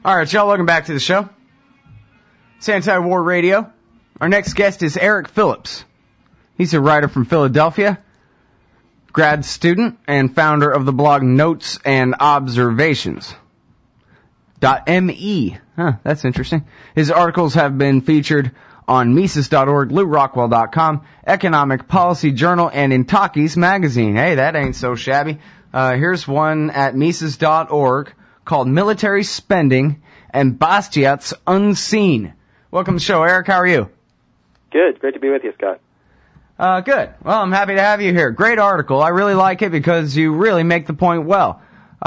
All right, y'all, welcome back to the show. It's Anti-War Radio. Our next guest is Eric Phillips. He's a writer from Philadelphia, grad student, and founder of the blog Notes and Observations. .me. That's interesting. His articles have been featured on Mises.org, LewRockwell.com, Economic Policy Journal, and in Talkies Magazine. Hey, that ain't so shabby. Here's one at Mises.org called Military Spending and Bastiat's Unseen. Welcome to the show, Eric. How are you? Good. Great to be with you, Scott. Good. Well, I'm happy to have you here. Great article. I really like it because you really make the point well.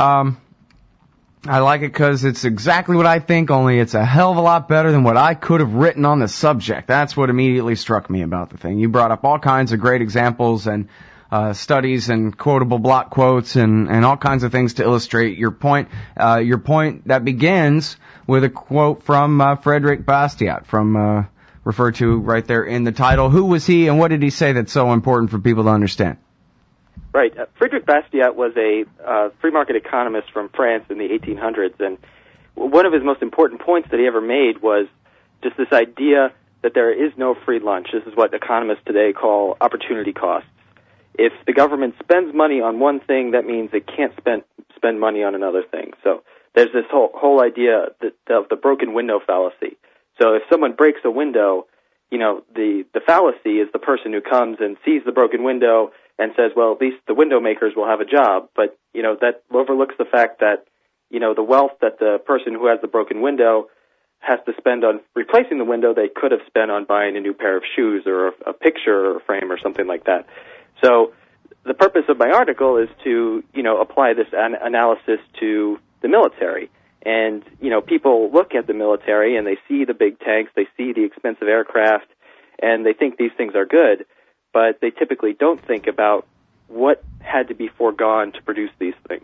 I like it because it's exactly what I think, only it's a hell of a lot better than what I could have written on the subject. That's what immediately struck me about the thing. You brought up all kinds of great examples and studies and quotable block quotes and all kinds of things to illustrate your point. Your point that begins with a quote from Frederick Bastiat, from referred to right there in the title. Who was he and what did he say that's so important for people to understand? Right. Frederick Bastiat was a free market economist from France in the 1800s, and one of his most important points that he ever made was just this idea that there is no free lunch. This is what economists today call opportunity costs. If the government spends money on one thing, that means it can't spend money on another thing. So there's this whole idea of the broken window fallacy. So if someone breaks a window, you know, the fallacy is the person who comes and sees the broken window and says, well, at least the window makers will have a job. But, you know, that overlooks the fact that, you know, the wealth that the person who has the broken window has to spend on replacing the window, they could have spent on buying a new pair of shoes or a picture or frame or something like that. So the purpose of my article is to, you know, apply this analysis to the military. And, you know, people look at the military and they see the big tanks, they see the expensive aircraft, and they think these things are good, but they typically don't think about what had to be foregone to produce these things.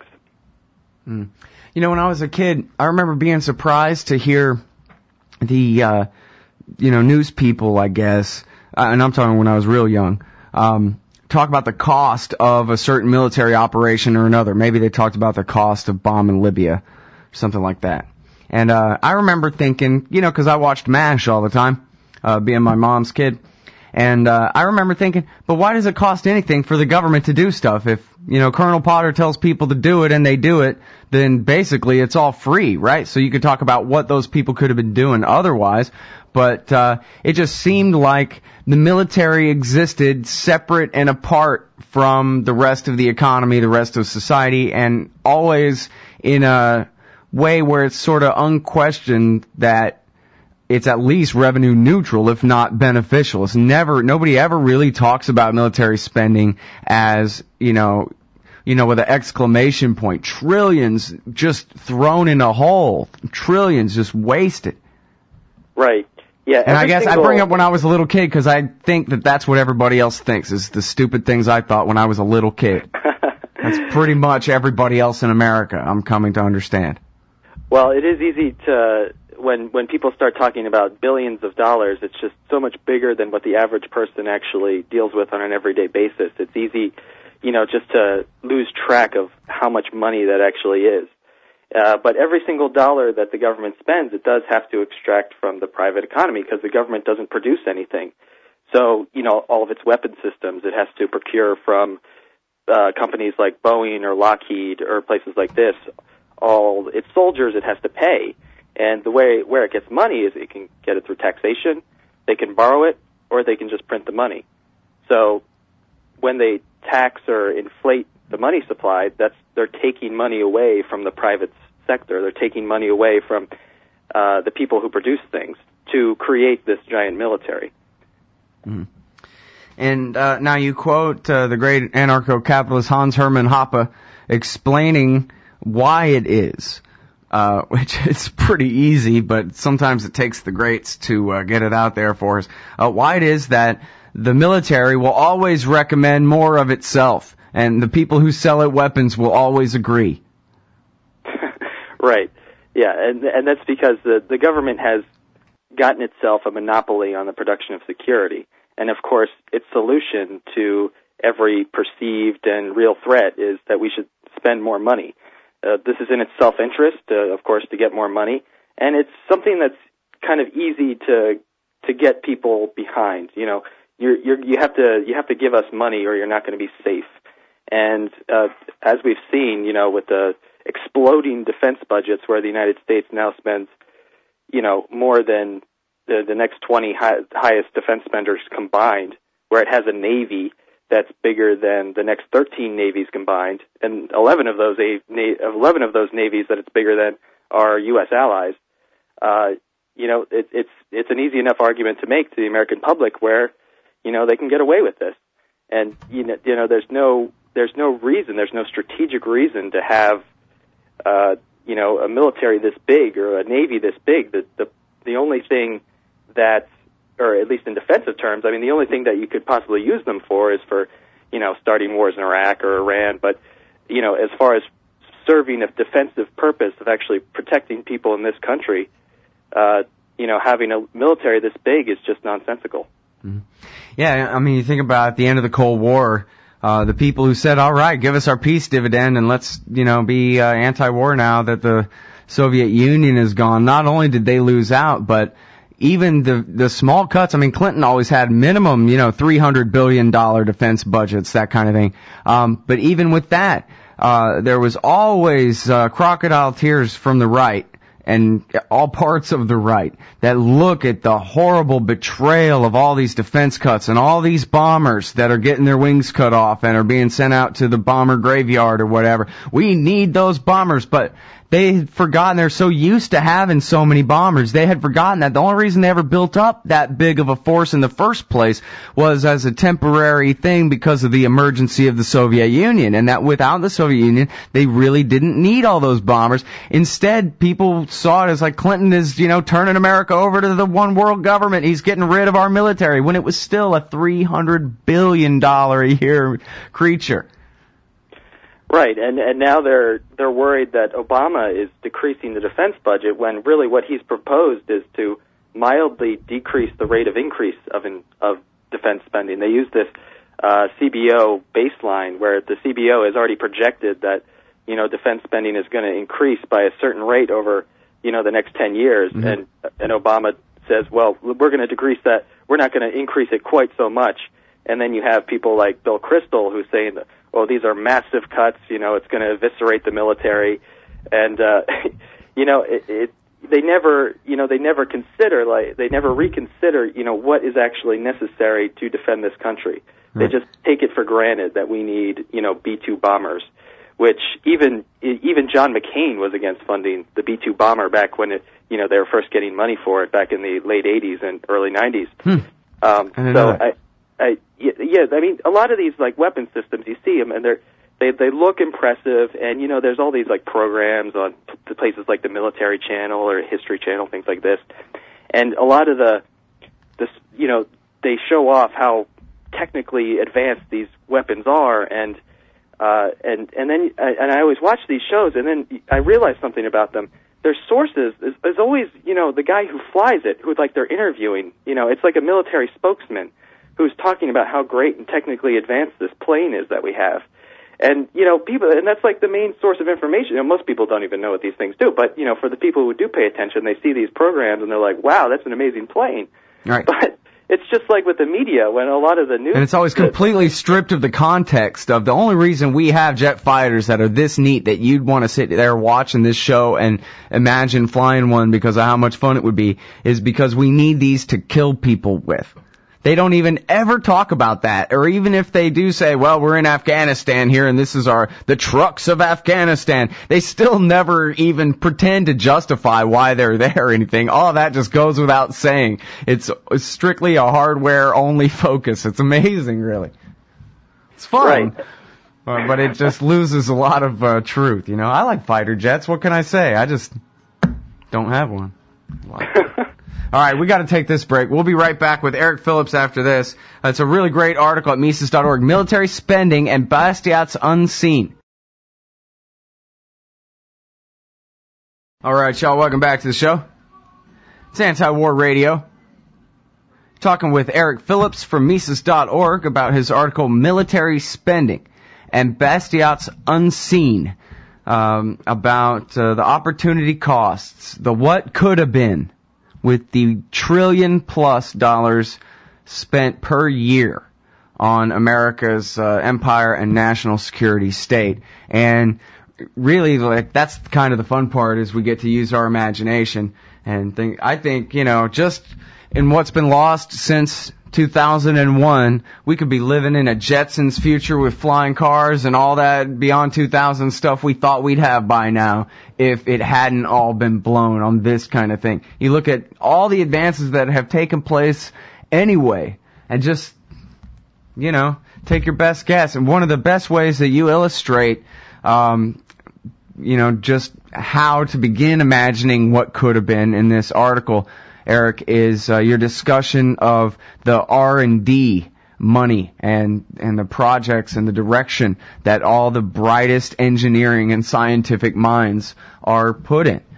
Mm. You know, when I was a kid, I remember being surprised to hear the, news people, I guess, and I'm talking when I was real young, talk about the cost of a certain military operation or another. Maybe they talked about the cost of bombing Libya, something like that. And I remember thinking, you know, because I watched MASH all the time, being my mom's kid. And I remember thinking, but why does it cost anything for the government to do stuff? If, you know, Colonel Potter tells people to do it and they do it, then basically it's all free, right? So you could talk about what those people could have been doing otherwise. But it just seemed like the military existed separate and apart from the rest of the economy, the rest of society, and always in a way where it's sort of unquestioned that it's at least revenue neutral, if not beneficial. It's nobody ever really talks about military spending as, you know, with an exclamation point. Trillions just thrown in a hole. Trillions just wasted. Right. Yeah. And I guess I bring up when I was a little kid because I think that that's what everybody else thinks is the stupid things I thought when I was a little kid. That's pretty much everybody else in America, I'm coming to understand. Well, it is easy to, when people start talking about billions of dollars, it's just so much bigger than what the average person actually deals with on an everyday basis. It's easy, you know, just to lose track of how much money that actually is. But every single dollar that the government spends, it does have to extract from the private economy because the government doesn't produce anything. So, you know, all of its weapon systems, it has to procure from companies like Boeing or Lockheed or places like this. All its soldiers it has to pay. And the way where it gets money is it can get it through taxation, they can borrow it, or they can just print the money. So when they tax or inflate the money supply, they're taking money away from the private sector. They're taking money away from the people who produce things to create this giant military. Mm-hmm. And now you quote the great anarcho-capitalist Hans Hermann Hoppe explaining why it is, which is pretty easy, but sometimes it takes the greats to get it out there for us, why it is that the military will always recommend more of itself, and the people who sell it weapons will always agree. Right. Yeah, and that's because the government has gotten itself a monopoly on the production of security. And, of course, its solution to every perceived and real threat is that we should spend more money. This is in its self-interest, of course, to get more money. and it's something that's kind of easy to get people behind. You know, you have to give us money or you're not going to be safe. And as we've seen, you know, with the exploding defense budgets, where the United States now spends, you know, more than the next 20 highest defense spenders combined, where it has a navy that's bigger than the next 13 navies combined, and 11 of those navies that it's bigger than are U.S. allies. You know, it's an easy enough argument to make to the American public where, you know, they can get away with this, and you know, there's no reason, there's no strategic reason to have, you know, a military this big or a navy this big. The only thing that, or at least in defensive terms, I mean, the only thing that you could possibly use them for is for, you know, starting wars in Iraq or Iran. But, you know, as far as serving a defensive purpose of actually protecting people in this country, you know, having a military this big is just nonsensical. Mm-hmm. Yeah, I mean, you think about at the end of the Cold War, the people who said, all right, give us our peace dividend and let's, you know, be anti-war now that the Soviet Union is gone. Not only did they lose out, but even the small cuts, I mean, Clinton always had minimum, you know, $300 billion defense budgets, that kind of thing. But even with that, there was always crocodile tears from the right and all parts of the right that look at the horrible betrayal of all these defense cuts and all these bombers that are getting their wings cut off and are being sent out to the bomber graveyard or whatever. We need those bombers, but they had forgotten, they're so used to having so many bombers, they had forgotten that the only reason they ever built up that big of a force in the first place was as a temporary thing because of the emergency of the Soviet Union, and that without the Soviet Union, they really didn't need all those bombers. Instead, people saw it as like Clinton is, you know, turning America over to the one world government. He's getting rid of our military when it was still a $300 billion a year creature. Right, and now they're worried that Obama is decreasing the defense budget when really what he's proposed is to mildly decrease the rate of increase of defense spending. They use this CBO baseline where the CBO has already projected that, you know, defense spending is going to increase by a certain rate over, you know, the next 10 years, mm-hmm. and Obama says, well, we're going to decrease that. We're not going to increase it quite so much. And then you have people like Bill Kristol who's saying that, well, these are massive cuts, you know, it's going to eviscerate the military. And, you know, they never reconsider, you know, what is actually necessary to defend this country. Right. They just take it for granted that we need, you know, B-2 bombers, which even John McCain was against funding the B-2 bomber back when they were first getting money for it back in the late 80s and early 90s. I mean, a lot of these like weapon systems, you see them, and they look impressive, and you know, there's all these like programs on places like the Military Channel or History Channel, things like this, and a lot of you know, they show off how technically advanced these weapons are, and then I always watch these shows, and then I realize something about them. Their sources is always, you know, the guy who flies it, who like they're interviewing. You know, it's like a military spokesman who's talking about how great and technically advanced this plane is that we have. And, you know, and that's like the main source of information. You know, most people don't even know what these things do, but, you know, for the people who do pay attention, they see these programs and they're like, wow, that's an amazing plane. Right. But it's just like with the media, when a lot of the news... And it's always completely stripped of the context of the only reason we have jet fighters that are this neat that you'd want to sit there watching this show and imagine flying one because of how much fun it would be is because we need these to kill people with. They don't even ever talk about that. Or even if they do say, well, we're in Afghanistan here and this is the trucks of Afghanistan, they still never even pretend to justify why they're there or anything. All of that just goes without saying. It's strictly a hardware-only focus. It's amazing, really. It's fun. Right. But it just loses a lot of truth, you know. I like fighter jets. What can I say? I just don't have one. All right, we got to take this break. We'll be right back with Eric Phillips after this. It's a really great article at Mises.org, Military Spending and Bastiat's Unseen. All right, y'all, welcome back to the show. It's Anti-War Radio. Talking with Eric Phillips from Mises.org about his article, Military Spending and Bastiat's Unseen. about the opportunity costs, the what could have been, with the $1 trillion+ spent per year on America's empire and national security state. And really, like, that's kind of the fun part, is we get to use our imagination and think. I think, just in what's been lost since 2001, we could be living in a Jetsons future with flying cars and all that beyond 2000 stuff we thought we'd have by now if it hadn't all been blown on this kind of thing. You look at all the advances that have taken place anyway, and just, take your best guess. And one of the best ways that you illustrate, just how to begin imagining what could have been in this article, Eric, is your discussion of the R&D money and the projects and the direction that all the brightest engineering and scientific minds are put in.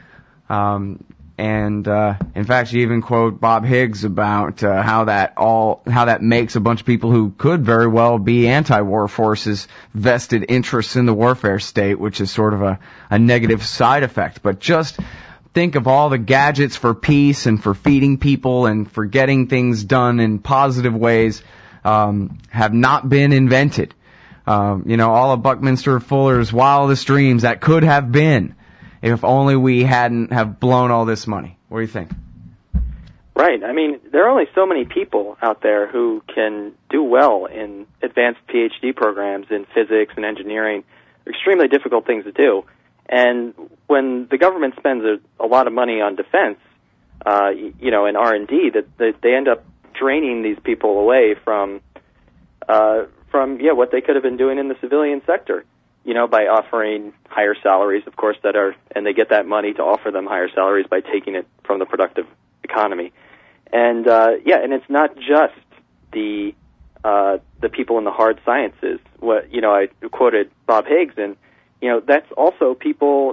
In fact, you even quote Bob Higgs about how that makes a bunch of people who could very well be anti-war forces vested interests in the warfare state, which is sort of a negative side effect. But just think of all the gadgets for peace and for feeding people and for getting things done in positive ways have not been invented. All of Buckminster Fuller's wildest dreams that could have been, if only we hadn't have blown all this money. What do you think? Right. I mean, there are only so many people out there who can do well in advanced PhD programs in physics and engineering. They're extremely difficult things to do. And when the government spends a lot of money on defense, and R&D, that they end up draining these people away from what they could have been doing in the civilian sector. By offering higher salaries, of course, and they get that money to offer them higher salaries by taking it from the productive economy. And and it's not just the people in the hard sciences. I quoted Bob Higgs, and that's also people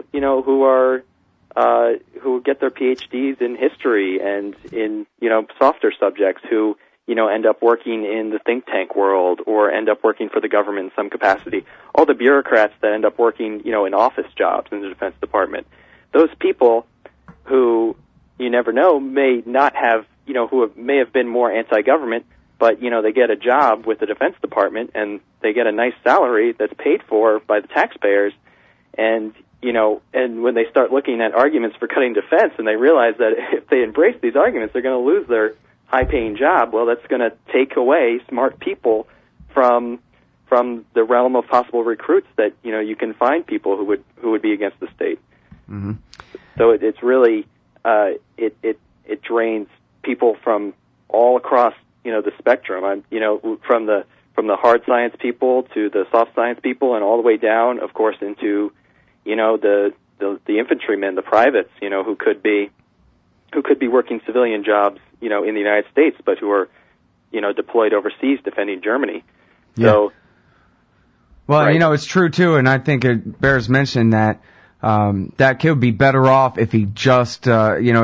who get their PhDs in history and in softer subjects who end up working in the think tank world or end up working for the government in some capacity. All the bureaucrats that end up working, in office jobs in the Defense Department. Those people who, you never know, may not have, may have been more anti-government, but, they get a job with the Defense Department and they get a nice salary that's paid for by the taxpayers. And, and when they start looking at arguments for cutting defense and they realize that if they embrace these arguments, they're going to lose their high-paying job, well, that's going to take away smart people from the realm of possible recruits that you can find people who would be against the state. Mm-hmm. So it's really it drains people from all across the spectrum. From the hard science people to the soft science people, and all the way down, of course, into the infantrymen, the privates, who could be working civilian jobs, in the United States, but who are, deployed overseas defending Germany. Yeah. So, well, right. It's true too, and I think it bears mention that that kid would be better off if he just, one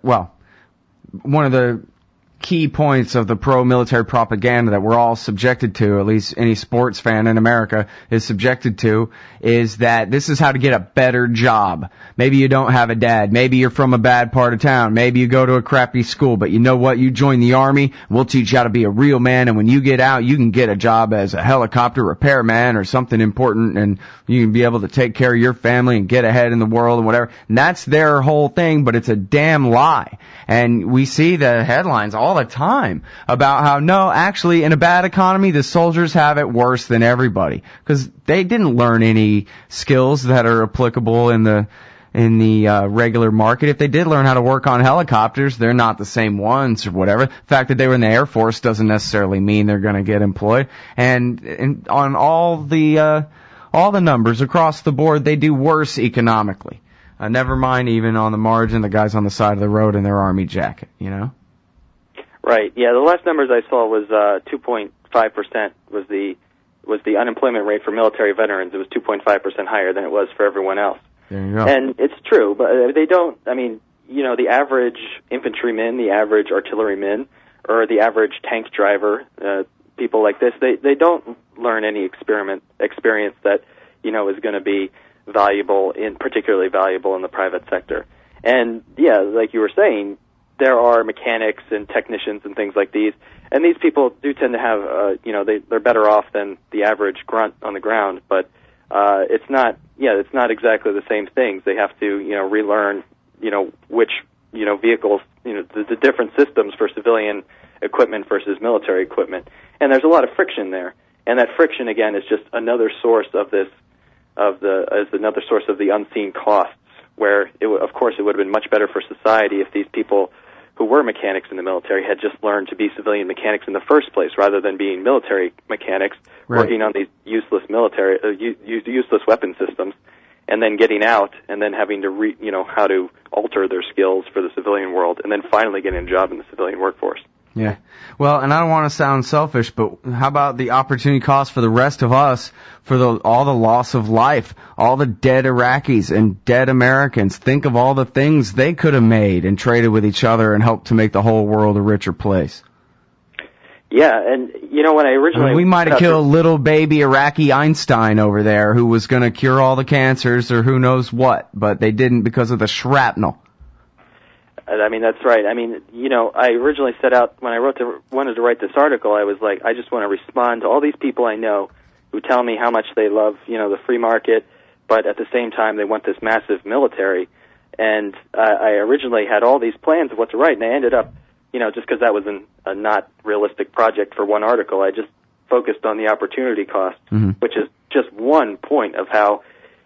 of the key points of the pro-military propaganda that we're all subjected to, at least any sports fan in America is subjected to, is that this is how to get a better job. Maybe you don't have a dad. Maybe you're from a bad part of town. Maybe you go to a crappy school. But you know what? You join the Army. We'll teach you how to be a real man. And when you get out, you can get a job as a helicopter repairman or something important. And you can be able to take care of your family and get ahead in the world and whatever. And that's their whole thing, but it's a damn lie. And we see the headlines all the time about how, no, actually, in a bad economy, the soldiers have it worse than everybody. Because they didn't learn any skills that are applicable in the regular market. If they did learn how to work on helicopters, they're not the same ones or whatever. The fact that they were in the Air Force doesn't necessarily mean they're going to get employed. And on all the numbers across the board, they do worse economically. Never mind even on the margin, the guys on the side of the road in their Army jacket, Right. Yeah, the last numbers I saw was 2.5% was the unemployment rate for military veterans. It was 2.5% higher than it was for everyone else. There you go. And it's true, but they don't, the average infantryman, the average artilleryman, or the average tank driver, people like this, they don't learn any experience that, is going to be particularly valuable in the private sector. And yeah, like you were saying, there are mechanics and technicians and things like these, and these people do tend to have, they're better off than the average grunt on the ground, but it's not exactly the same things. They have to, relearn, which, vehicles, the different systems for civilian equipment versus military equipment. And there's a lot of friction there. And that friction, again, is just another source of the unseen costs, where, of course, it would have been much better for society if these people who were mechanics in the military had just learned to be civilian mechanics in the first place, rather than being military mechanics working on these useless useless weapon systems, and then getting out and then having to how to alter their skills for the civilian world, and then finally getting a job in the civilian workforce. Yeah. Well, and I don't want to sound selfish, but how about the opportunity cost for the rest of us, for all the loss of life, all the dead Iraqis and dead Americans? Think of all the things they could have made and traded with each other and helped to make the whole world a richer place. Yeah, and when I originally... we might have killed little baby Iraqi Einstein over there who was going to cure all the cancers or who knows what, but they didn't because of the shrapnel. I mean, that's right. I mean, I originally set out, when I wanted to write this article, I was like, I just want to respond to all these people I know who tell me how much they love, the free market, but at the same time they want this massive military. And I originally had all these plans of what to write, and I ended up, just because that was a not realistic project for one article, I just focused on the opportunity cost, which is just one point of how,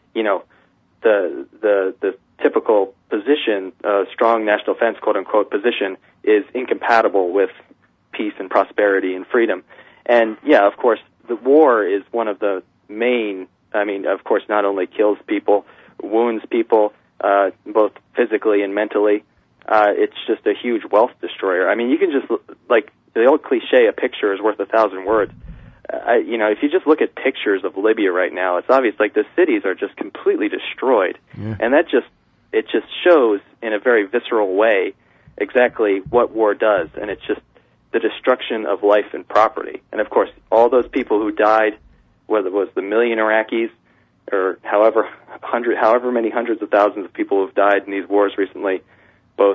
the typical position, strong national defense, quote-unquote, position, is incompatible with peace and prosperity and freedom. And, yeah, of course, the war is one of the main, of course, not only kills people, wounds people, both physically and mentally. It's just a huge wealth destroyer. I mean, you can just, like the old cliche, a picture is worth 1,000 words. If you just look at pictures of Libya right now, it's obvious, like, the cities are just completely destroyed. Yeah. And it just shows in a very visceral way exactly what war does, and it's just the destruction of life and property. And of course, all those people who died, whether it was the million Iraqis or however many hundreds of thousands of people who've died in these wars recently, both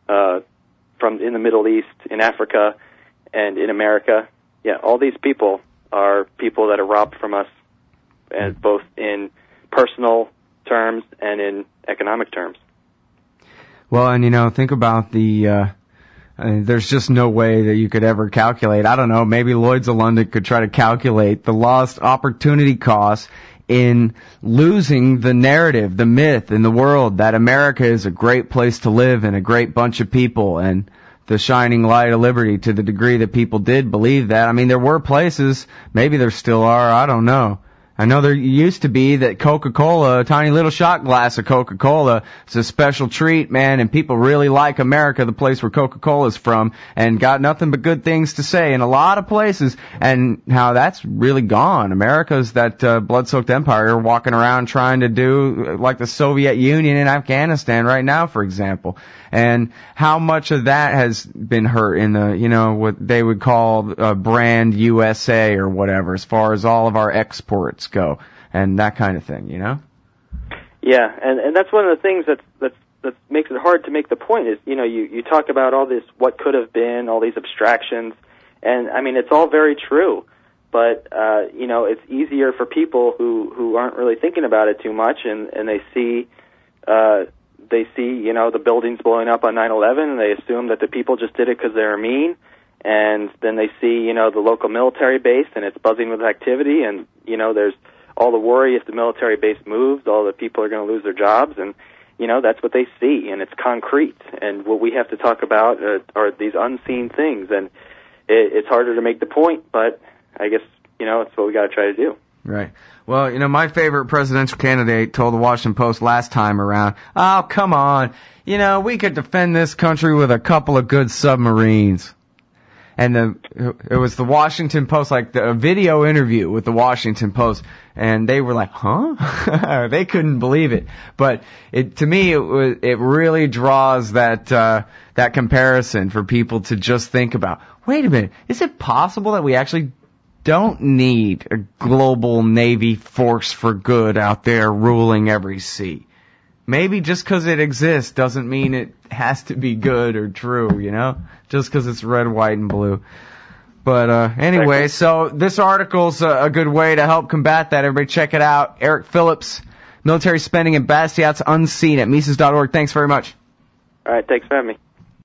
from in the Middle East, in Africa, and in America, all these people are people that are robbed from us, and both in personal terms and in economic terms. Well, and think about there's just no way that you could ever calculate. I don't know, maybe Lloyd's of London could try to calculate the lost opportunity costs in losing the narrative, the myth in the world that America is a great place to live and a great bunch of people and the shining light of liberty, to the degree that people did believe that. I mean, there were places, maybe there still are, I don't know. I know there used to be that Coca-Cola, a tiny little shot glass of Coca-Cola, is a special treat, man, and people really like America, the place where Coca-Cola's from, and got nothing but good things to say in a lot of places, and how that's really gone. America's that blood-soaked empire walking around trying to do like the Soviet Union in Afghanistan right now, for example. And how much of that has been hurt in the, what they would call brand USA or whatever, as far as all of our exports go and that kind of thing, Yeah, and that's one of the things that makes it hard to make the point is, you talk about all this what could have been, all these abstractions, and I mean, it's all very true, but it's easier for people who aren't really thinking about it too much, and they see the buildings blowing up on 9/11, and they assume that the people just did it because they were mean. And then they see, the local military base, and it's buzzing with activity, and, there's all the worry if the military base moves, all the people are going to lose their jobs, and, that's what they see, and it's concrete. And what we have to talk about are these unseen things, and it's harder to make the point, but I guess, it's what we got to try to do. Right. Well, my favorite presidential candidate told the Washington Post last time around, oh, come on, we could defend this country with a couple of good submarines. And it was the Washington Post, like a video interview with the Washington Post, and they were like, huh? They couldn't believe it. But to me, it really draws that comparison for people to just think about, wait a minute, is it possible that we actually don't need a global Navy force for good out there ruling every sea. Maybe just because it exists doesn't mean it has to be good or true, you know? Just because it's red, white, and blue. But anyway, so this article's a good way to help combat that. Everybody check it out. Eric Phillips, Military Spending and Bastiat's Unseen at Mises.org. Thanks very much. All right, thanks for having me.